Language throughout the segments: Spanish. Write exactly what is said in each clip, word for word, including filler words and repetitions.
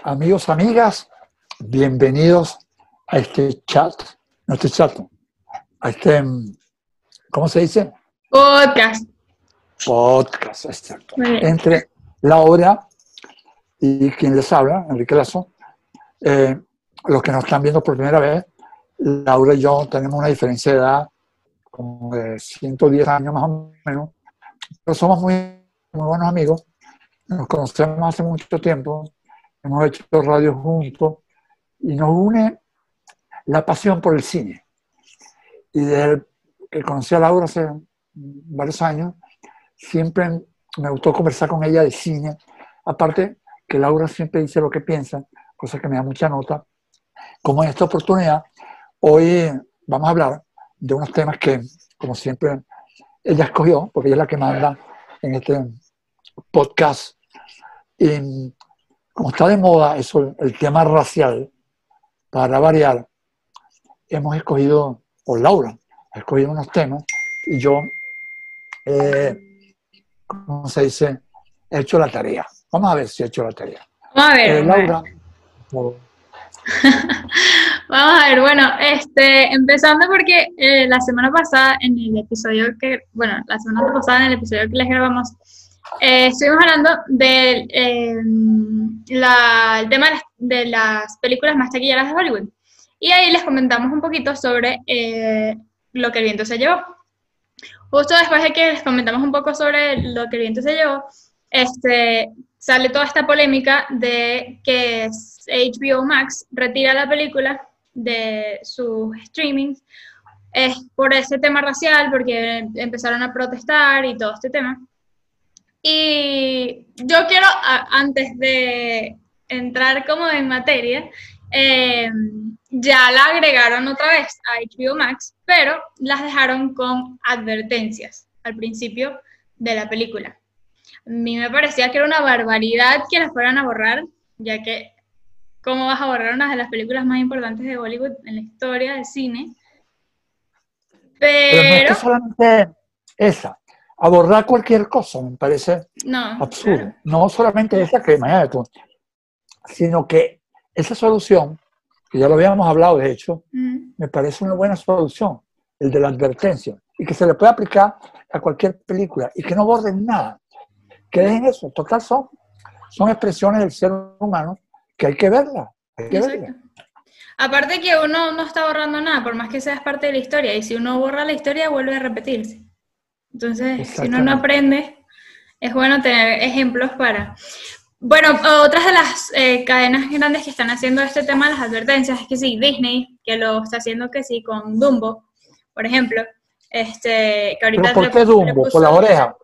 Amigos, amigas, bienvenidos a este chat, no este chat, a este, ¿cómo se dice? Podcast. Podcast, exacto. Entre Laura y quien les habla, Enrique Lazo. Eh, los que nos están viendo por primera vez, Laura y yo tenemos una diferencia de edad como de ciento diez años más o menos, pero somos muy, muy buenos amigos, nos conocemos hace mucho tiempo, hemos hecho radio juntos y nos une la pasión por el cine. Y desde que conocí a Laura hace varios años, siempre me gustó conversar con ella de cine. Aparte que Laura siempre dice lo que piensa, cosa que me da mucha nota. Como en esta oportunidad, hoy vamos a hablar de unos temas que, como siempre, ella escogió, porque ella es la que manda en este podcast. Y como está de moda eso, el tema racial, para variar, hemos escogido, o Laura ha escogido unos temas, y yo, eh, ¿cómo se dice? He hecho la tarea. Vamos a ver si he hecho la tarea. Vamos a ver. Eh, vamos Laura. A ver. Vamos a ver, bueno, este, empezando porque eh, la semana pasada, en el episodio que, bueno, la semana pasada en el episodio que les grabamos, eh, estuvimos hablando del eh, la, el tema de las, de las películas más taquilleras de Hollywood. Y ahí les comentamos un poquito sobre eh, Lo que el viento se llevó. Justo después de que les comentamos un poco sobre Lo que el viento se llevó, este, sale toda esta polémica de que H B O Max retira la película de sus streamings es por ese tema racial, porque empezaron a protestar y todo este tema. Y yo quiero, a, antes de entrar como en materia, eh, ya la agregaron otra vez a H B O Max, pero las dejaron con advertencias al principio de la película. A mí me parecía que era una barbaridad que las fueran a borrar, ya que ¿cómo vas a borrar una de las películas más importantes de Hollywood en la historia del cine? Pero, Pero no es que solamente esa. Abordar cualquier cosa me parece no, absurdo. claro. No solamente esa que imagínate tú, sino que esa solución, que ya lo habíamos hablado de hecho, mm. me parece una buena solución, el de la advertencia, y que se le puede aplicar a cualquier película y que no borden nada. Que dejen eso. Total, son, son expresiones del ser humano que hay que verla. Hay que Exacto. verla. Aparte que uno no está borrando nada, por más que seas parte de la historia, y si uno borra la historia vuelve a repetirse. Entonces, si uno no aprende, es bueno tener ejemplos para... Bueno, otras de las eh, cadenas grandes que están haciendo este tema de las advertencias es que sí, Disney, que lo está haciendo que sí con Dumbo, por ejemplo. Este, que ahorita ¿Pero por qué Dumbo? ¿Por la oreja?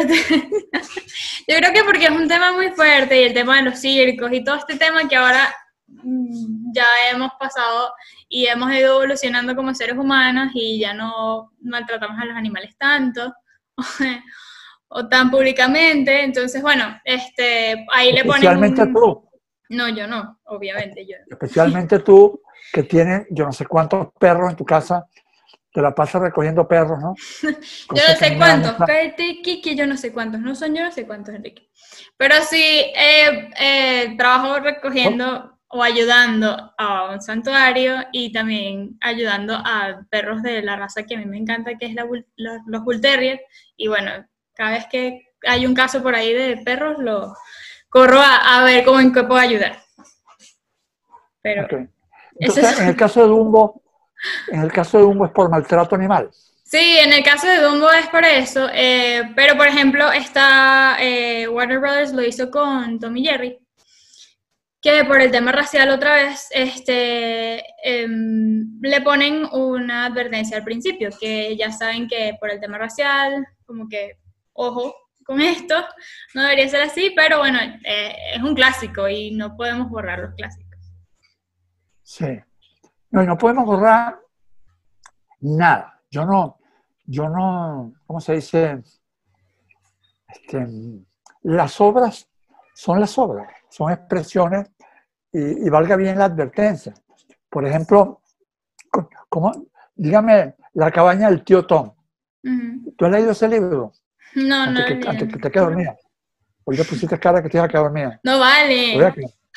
Yo creo que porque es un tema muy fuerte y el tema de los circos y todo este tema que ahora mmm, ya hemos pasado y hemos ido evolucionando como seres humanos y ya no maltratamos a los animales tanto o tan públicamente. Entonces, bueno, este, ahí le ponen Especialmente un... tú. No, yo no, obviamente. Yo no. Especialmente tú, que tienes yo no sé cuántos perros en tu casa, te la pasas recogiendo perros, ¿no? Yo no sé cuántos, Pete, Kiki, yo no sé cuántos, no son yo no sé cuántos, Enrique. Pero sí, eh, eh, trabajo recogiendo oh. o ayudando a un santuario y también ayudando a perros de la raza que a mí me encanta, que es la, los, los Bull Terrier. Y bueno, cada vez que hay un caso por ahí de perros, lo corro a, a ver cómo en qué puedo ayudar. Pero okay. Entonces, es... en el caso de Dumbo, en el caso de Dumbo es por maltrato animal. Sí, en el caso de Dumbo es por eso, eh, pero por ejemplo, esta eh, Warner Brothers lo hizo con Tom y Jerry, que por el tema racial otra vez este, eh, le ponen una advertencia al principio, que ya saben que por el tema racial, como que, ojo con esto, no debería ser así, pero bueno, eh, es un clásico y no podemos borrar los clásicos. Sí, no, no podemos borrar nada. Yo no, yo no, ¿cómo se dice? Este, las obras son las obras, son expresiones y, y valga bien la advertencia. Por ejemplo, como, dígame, La cabaña del tío Tom. Uh-huh. ¿Tú has leído ese libro? No, antes no. Que, antes que te quedes dormida. Hoy le pusiste cara que te iba a quedar dormida. No vale.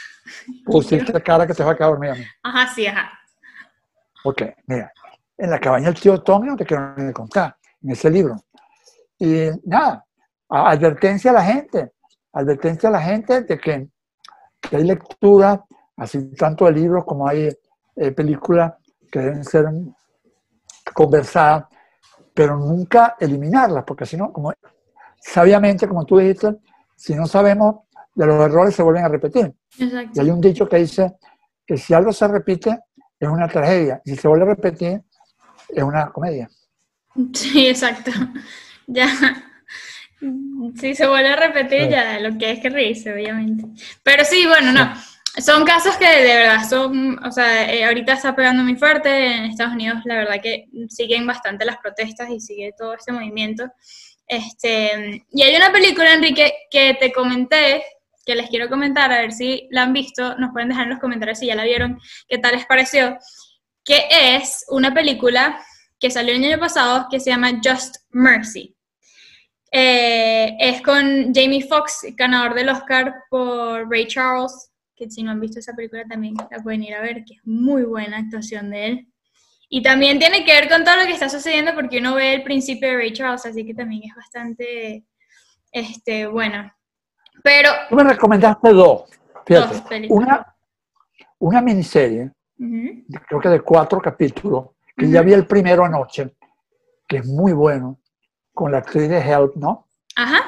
Pusiste cara que te va a quedar dormida. Ajá, sí, ajá. Ok, mira, en la cabaña del tío Tommy no te quiero ni contar, en ese libro. Y nada, advertencia a la gente, advertencia a la gente de que, que hay lectura, así tanto de libros como hay eh, películas que deben ser conversadas, pero nunca eliminarlas, porque si no, como sabiamente, como tú dijiste, si no sabemos de los errores se vuelven a repetir. Exacto. Y hay un dicho que dice que si algo se repite es una tragedia, y si se vuelve a repetir es una comedia. Sí, exacto. Ya. Si se vuelve a repetir, sí. Ya lo que es que reírse, obviamente. Pero sí, bueno, no. Son casos que de verdad son, o sea, eh, ahorita está pegando muy fuerte en Estados Unidos, la verdad que siguen bastante las protestas y sigue todo este movimiento. Este, y hay una película, Enrique, que te comenté, que les quiero comentar, a ver si la han visto, nos pueden dejar en los comentarios si ya la vieron, qué tal les pareció, que es una película que salió el año pasado que se llama Just Mercy. Eh, es con Jamie Foxx, ganador del Oscar por Ray Charles, que si no han visto esa película también la pueden ir a ver, que es muy buena actuación de él. Y también tiene que ver con todo lo que está sucediendo porque uno ve el principio de Ray Charles, así que también es bastante este, bueno. Pero... Tú me recomendaste dos. Fíjate, dos películas. Una, una miniserie, uh-huh. creo que de cuatro capítulos, que uh-huh. ya vi el primero anoche, que es muy bueno, con la actriz de Help, ¿no? Ajá.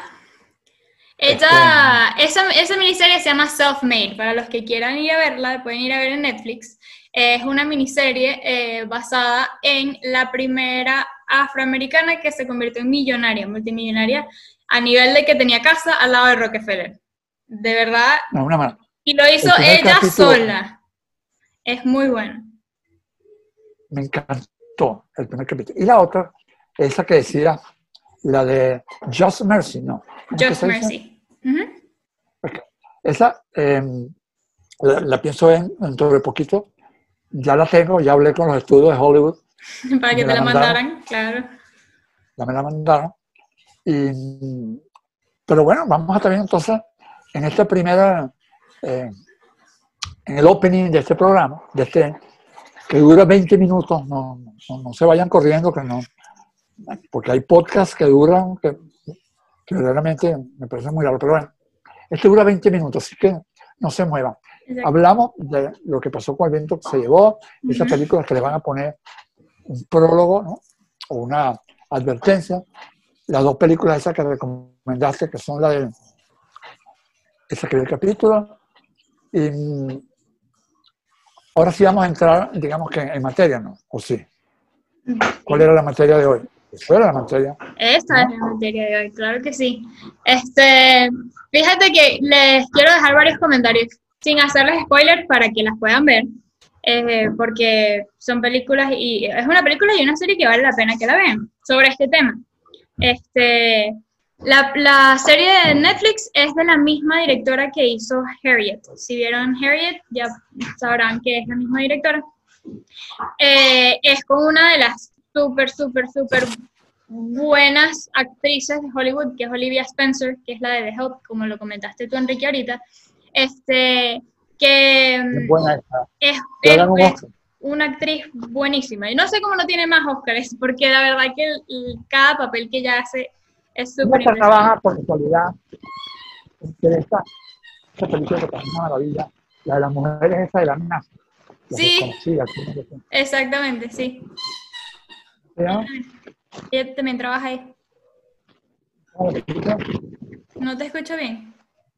Esta, este... esa, esa miniserie se llama Self-Made. Para los que quieran ir a verla, pueden ir a ver en Netflix. Es una miniserie eh, basada en la primera afroamericana que se convirtió en millonaria, multimillonaria, a nivel de que tenía casa al lado de Rockefeller. De verdad. No, una mano. Y lo hizo ella capítulo, sola. Es muy bueno. Me encantó el primer capítulo. Y la otra, esa que decía, la de Just Mercy, ¿no? Just Mercy. Uh-huh. Okay. Esa eh, la, la pienso ver dentro de poquito. Ya la tengo, ya hablé con los estudios de Hollywood. Para que te la mandaran, mandaran, claro. Ya me la mandaron. Y, pero bueno, vamos a también entonces, en esta primera, eh, en el opening de este programa, de este, que dura veinte minutos, no, no, no se vayan corriendo, que no, porque hay podcasts que duran, que, que verdaderamente me parece muy largo, pero bueno, este dura veinte minutos, así que no se muevan. Exacto. Hablamos de lo que pasó con el viento que se llevó, uh-huh. esas películas que le van a poner un prólogo, ¿no? O una advertencia. Las dos películas esas que recomendaste, que son la de esa que vi el capítulo. Y ahora sí vamos a entrar, digamos que en materia, ¿no? ¿O sí? ¿Cuál era la materia de hoy? Esa era la materia. Esta ¿no? es la materia de hoy, claro que sí. Este, fíjate que les quiero dejar varios comentarios sin hacerles spoilers para que las puedan ver, eh, porque son películas y es una película y una serie que vale la pena que la vean sobre este tema. Este, la, la serie de Netflix es de la misma directora que hizo Harriet. Si vieron Harriet, ya sabrán que es la misma directora. Eh, es con una de las súper, súper, súper buenas actrices de Hollywood, que es Olivia Spencer, que es la de The Help, como lo comentaste tú, Enrique, ahorita. Este, que es, buena esa. es, es, es una actriz buenísima. Y no sé cómo no tiene más Oscars, porque la verdad que el, el, cada papel que ella hace es súper impresionante. Trabaja por casualidad. Esta, esta película que es una maravilla. La de las mujeres esa de la mina. Sí, exactamente, sí. ¿Ya? Ella también trabaja ahí. No te escucho bien.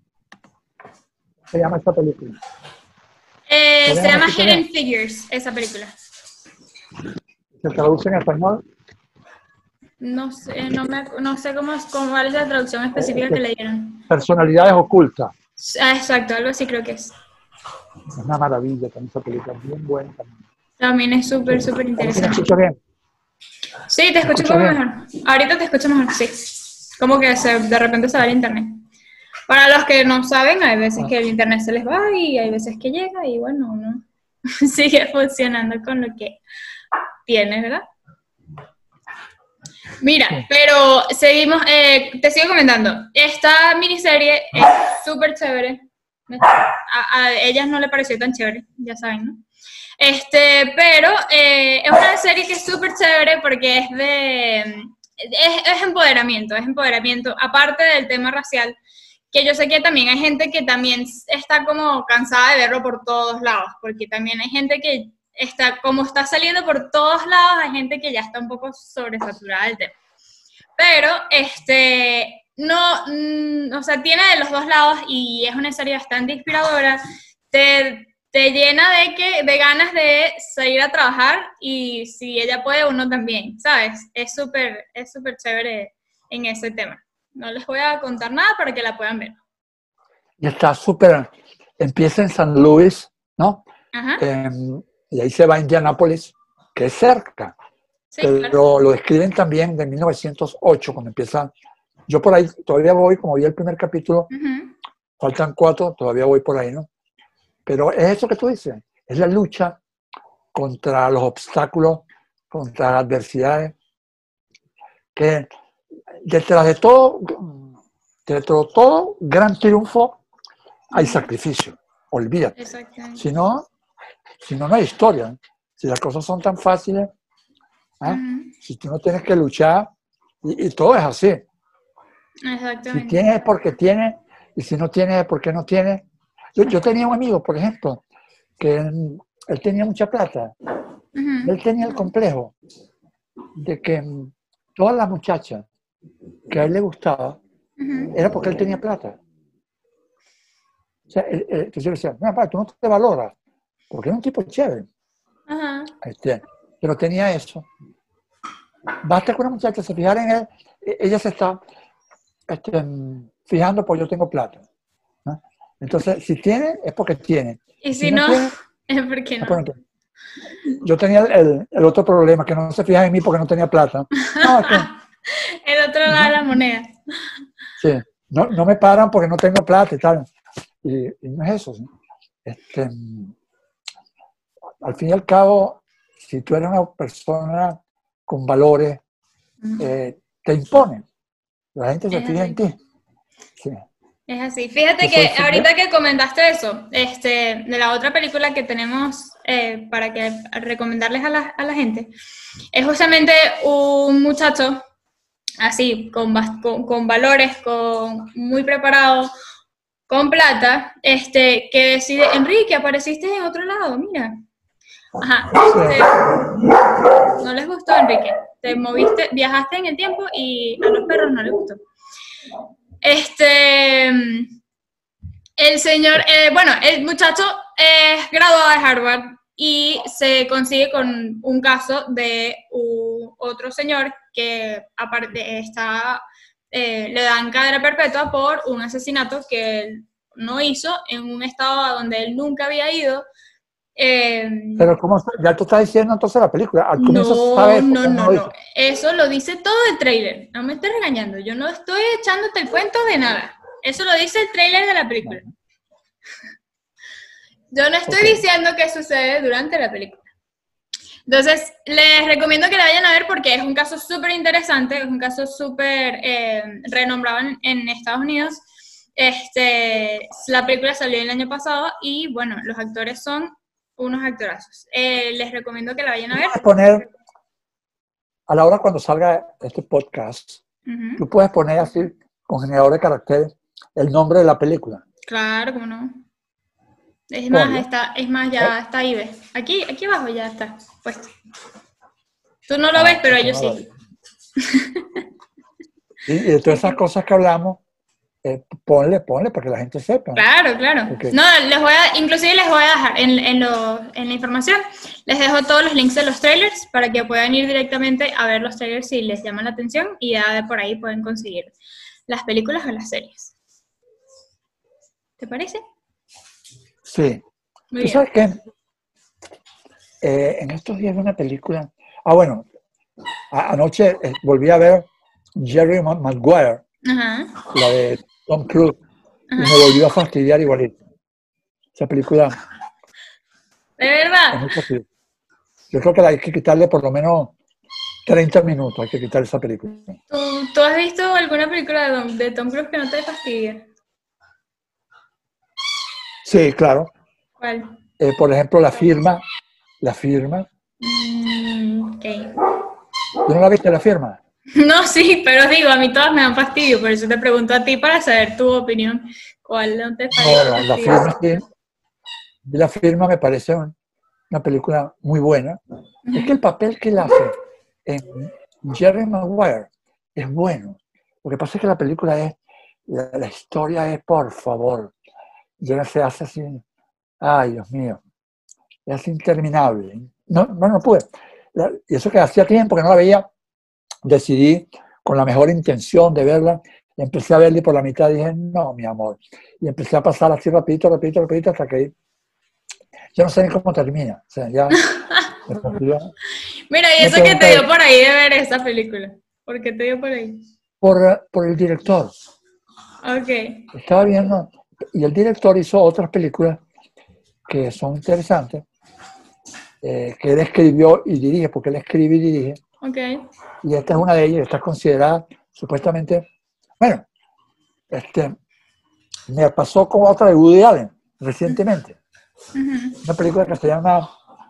Se llama esta película? Eh, se llama Hidden Figures, esa película. ¿Se traduce en español? No sé, no, me, no sé cómo, cómo es la traducción específica eh, que le dieron. Personalidades ocultas. Ah, exacto, algo así creo que es. Es una maravilla también esa película, bien buena también. También es súper, súper interesante. ¿Me escuchas bien? Sí, te escucho como mejor. Ahorita te escucho mejor, sí. Como que se, de repente se va el internet. Para los que no saben, hay veces que el internet se les va y hay veces que llega y bueno, uno sigue funcionando con lo que tiene, ¿verdad? Mira, pero seguimos, eh, te sigo comentando. Esta miniserie es súper chévere. A, a ellas no le pareció tan chévere, ya saben, ¿no? Este, pero eh, es una serie que es súper chévere porque es de... Es, es empoderamiento, es empoderamiento, aparte del tema racial, que yo sé que también hay gente que también está como cansada de verlo por todos lados, porque también hay gente que está, como está saliendo por todos lados, hay gente que ya está un poco sobresaturada del tema. Pero, este, no, mm, o sea, tiene de los dos lados y es una serie bastante inspiradora, te... te llena de, que, de ganas de salir a trabajar y si ella puede, uno también, ¿sabes? Es súper es súper chévere en ese tema. No les voy a contar nada para que la puedan ver. Y está súper, empieza en San Luis, ¿no? Ajá. Eh, y ahí se va a Indianápolis, que es cerca. Sí, pero claro. lo describen también de mil novecientos ocho, cuando empieza. Yo por ahí todavía voy, como vi el primer capítulo, uh-huh. Faltan cuatro, todavía voy por ahí, ¿no? Pero es eso que tú dices, es la lucha contra los obstáculos, contra las adversidades, que detrás de todo, detrás de todo gran triunfo hay sacrificio, olvídate. Si no, si no, no hay historia. Si las cosas son tan fáciles, ¿eh? Uh-huh. Si tú no tienes que luchar, y, y todo es así. Exactamente. Si tienes es porque tienes, y si no tienes es porque no tienes. Yo, yo tenía un amigo, por ejemplo, que él, él tenía mucha plata. Uh-huh. Él tenía el complejo de que todas las muchachas que a él le gustaba, uh-huh. era porque él tenía plata. O sea, él, él, entonces yo le decía, mira, tú no te valoras, porque era un tipo chévere. Uh-huh. Este, pero tenía eso. Basta que una muchacha se fijara en él, ella se está este, fijando porque yo tengo plata. ¿No? Entonces, si tiene, es porque tiene. Y si, si no, no tiene, es porque no. no. Yo tenía el, el otro problema, que no se fijan en mí porque no tenía plata. No, es que, el otro lado de la moneda. Sí, no, no me paran porque no tengo plata y tal. Y, y no es eso. ¿Sí? Este, al fin y al cabo, si tú eres una persona con valores, uh-huh. eh, te imponen. La gente se es fija así. En ti. Sí. Es así. Fíjate que ahorita que comentaste eso, este, de la otra película que tenemos eh, para que recomendarles a la, a la gente, es justamente un muchacho así, con, con, con valores, con, muy preparado, con plata, este, que decide, Enrique, apareciste en otro lado, mira. Ajá. Este, no les gustó, Enrique. Te moviste, viajaste en el tiempo y a los perros no les gustó. Este, el señor, eh, bueno, el muchacho es graduado de Harvard y se consigue con un caso de uh, otro señor que aparte está, eh, le dan cadena perpetua por un asesinato que él no hizo en un estado a donde él nunca había ido. Eh, Pero ¿cómo? Ya tú estás diciendo entonces la película. Al no, sabes, no, no, no, no. Eso lo dice todo el tráiler. No me estés regañando. Yo no estoy echándote el cuento de nada. Eso lo dice el tráiler de la película. Yo no estoy okay. diciendo qué sucede durante la película. Entonces, les recomiendo que la vayan a ver porque es un caso súper interesante, es un caso súper eh, renombrado en, en Estados Unidos. Este, la película salió el año pasado y, bueno, los actores son unos actorazos. Eh, les recomiendo que la vayan a ver. Puedes poner, a la hora cuando salga este podcast, uh-huh. tú puedes poner así, con generador de caracteres, el nombre de la película. Claro, cómo no. Es más, Ponlo. está, es más, ya ¿Eh? está ahí, ¿ves? Aquí, aquí abajo ya está puesto. Tú no lo ah, ves, pero ellos no sí. Y, y de todas esas cosas que hablamos, Eh, ponle, ponle para que la gente sepa. Claro, claro. Okay. No, les voy a, inclusive les voy a dejar en, en, lo, en la información, les dejo todos los links de los trailers para que puedan ir directamente a ver los trailers si les llaman la atención y ya de por ahí pueden conseguir las películas o las series. ¿Te parece? Sí. Muy ¿Tú bien. Sabes qué? Eh, en estos días vi una película. Ah, bueno, a, anoche eh, volví a ver Jerry Maguire. Ajá. La de Tom Cruise. Ajá. Y me volvió a fastidiar igualito. Esa película. ¿De verdad? Yo creo que hay que quitarle por lo menos treinta minutos. Hay que quitar esa película. ¿Tú, ¿tú has visto alguna película de Tom, de Tom Cruise que no te fastidie? Sí, claro. ¿Cuál? Eh, por ejemplo, La Firma. La Firma. Mm, ok. ¿Tú no la viste, La Firma? No, sí, pero digo, a mí todas me dan fastidio, por eso te pregunto a ti para saber tu opinión. ¿Cuál no te parece No, la, la fastidiosa? Firma, sí. La Firma me parece un- una película muy buena. Es que el papel que él hace en Jerry Maguire es bueno. Lo que pasa es que la película es, la, la historia es, por favor, ya se hace así, ay, Dios mío, es interminable. No, no, no pude. La- y eso que hacía tiempo que no la veía, decidí con la mejor intención de verla, empecé a verla y por la mitad dije, no, mi amor. Y empecé a pasar así rapidito, rapidito, rapidito, hasta que yo no sé ni cómo termina. O sea, ya me considero Mira, ¿y una eso que te pregunta dio de- por ahí de ver esa película? ¿Por qué te dio por ahí? por, por el director. Ok. Estaba viendo, y el director hizo otras películas que son interesantes, eh, que él escribió y dirige, porque él escribe y dirige, Ok. y esta es una de ellas, está considerada supuestamente, bueno, este, me pasó con otra de Woody Allen recientemente, Ujú. una película que se llama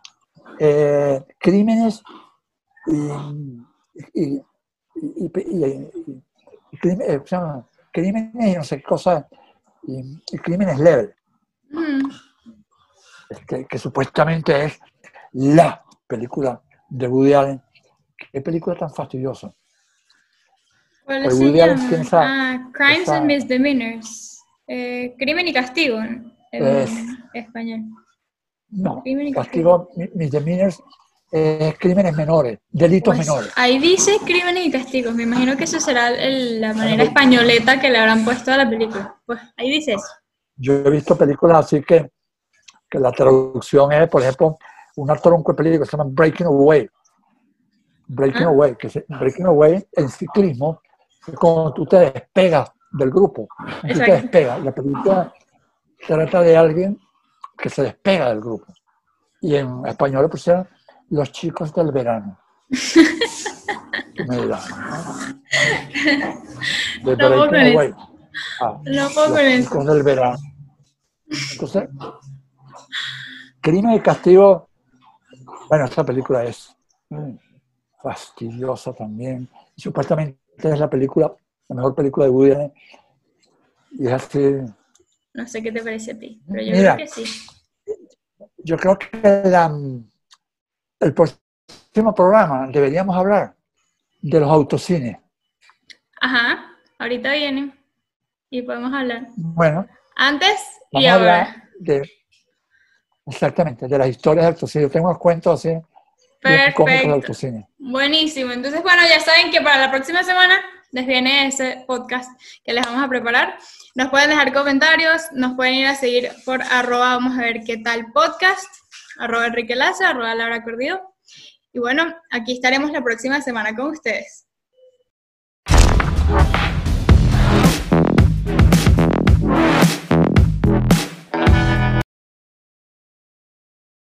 eh, Crímenes y, y, y, y- y- y crimen- eh, se llama Crímenes y no sé qué cosa, y, y Crímenes Leves, Ujú. este, que supuestamente es la película de Woody Allen. Qué película tan fastidiosa. ¿Cuál Pues se Woody Allen tiene llama? esa, Ah, Crimes and esa Misdemeanors. Eh, Crimen y Castigo en es, en español. no, Crimen y Castigo. castigo, mi- misdemeanors, eh, crímenes menores, delitos Pues menores. ahí dice Crímenes y Castigos. Me imagino que eso será el- la Bueno, manera pues, españoleta que le habrán puesto a la película. Pues ahí dice eso. yo he visto películas así que, que la traducción es, por ejemplo, una tronco de película que se llama Breaking Away. Breaking ¿Ah? Away, que se, Breaking Away en ciclismo es cuando tú te despegas del grupo, cuando tú te Exacto. despegas. La película trata de alguien que se despega del grupo. Y en español le pusieron Los chicos del verano. ¿Qué me dirán? ¿No? De No puedo Breaking con eso. Away. Ah, No puedo con los eso. chicos del verano. Entonces, Crimen y Castigo, bueno, esta película es mm, fastidiosa también. Supuestamente es la película, la mejor película de Woody Allen. Y es así. No sé qué te parece a ti, pero yo creo Mira, que sí. yo creo que la, el próximo programa deberíamos hablar de los autocines. Ajá, ahorita vienen y podemos hablar. Bueno, Antes y vamos a hablar ahora. de, exactamente, de las historias de autocine. Yo tengo unos cuentos así bien cómicos de Perfecto. autocine. Buenísimo. Entonces, bueno, ya saben que para la próxima semana les viene ese podcast que les vamos a preparar. Nos pueden dejar comentarios, nos pueden ir a seguir por arroba, vamos a ver qué tal podcast, arroba Enrique Laza, arroba Laura Cordillo. Y bueno, aquí estaremos la próxima semana con ustedes.